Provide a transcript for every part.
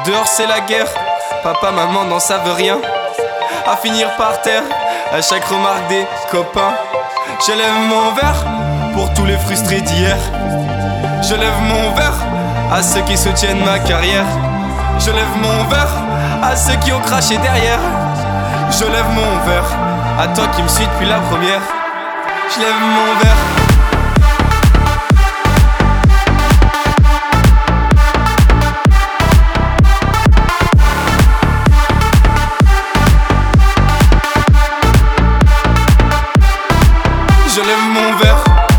Dehors c'est la guerre, papa, maman n'en savent rien. À finir par terre, à chaque remarque des copains. Je lève mon verre pour tous les frustrés d'hier. Je lève mon verre à ceux qui soutiennent ma carrière. Je lève mon verre à ceux qui ont craché derrière. Je lève mon verre à toi qui me suis depuis la première. Je lève mon verre. Je lève mon verre.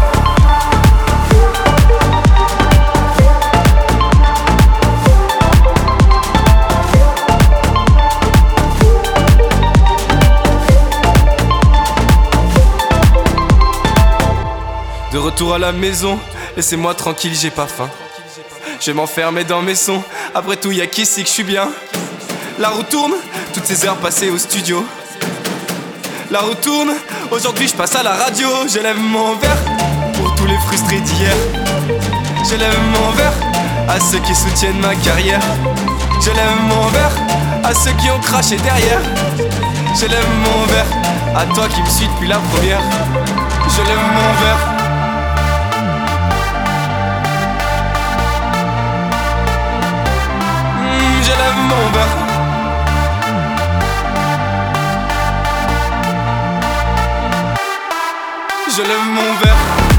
De retour à la maison, laissez-moi tranquille, j'ai pas faim. Je vais m'enfermer dans mes sons, après tout y'a qu'ici que je suis bien. La roue tourne, toutes ces heures passées au studio. La roue tourne, aujourd'hui je passe à la radio. Je lève mon verre pour tous les frustrés d'hier. Je lève mon verre à ceux qui soutiennent ma carrière. Je lève mon verre à ceux qui ont craché derrière. Je lève mon verre à toi qui me suis depuis la première. Je lève mon verre. Je lève mon verre. Je lève mon verre.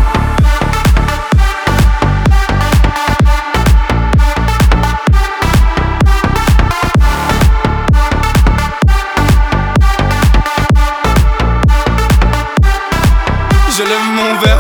Je lève mon verre.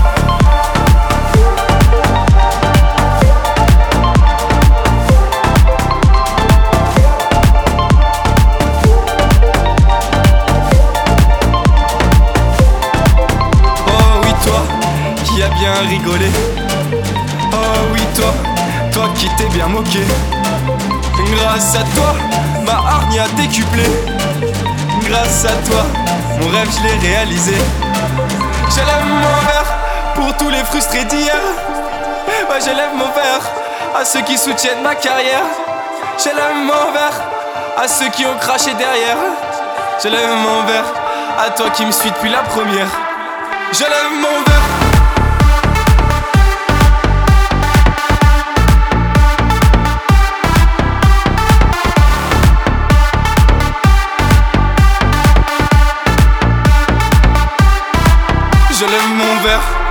Qui a bien rigolé. Oh oui toi qui t'es bien moqué. Grâce à toi, ma hargne a décuplé. Grâce à toi, mon rêve je l'ai réalisé. Je lève mon verre pour tous les frustrés d'hier. Ouais, je lève mon verre à ceux qui soutiennent ma carrière. Je lève mon verre à ceux qui ont craché derrière. Je lève mon verre à toi qui me suis depuis la première. Je lève mon verre. Je lève mon verre.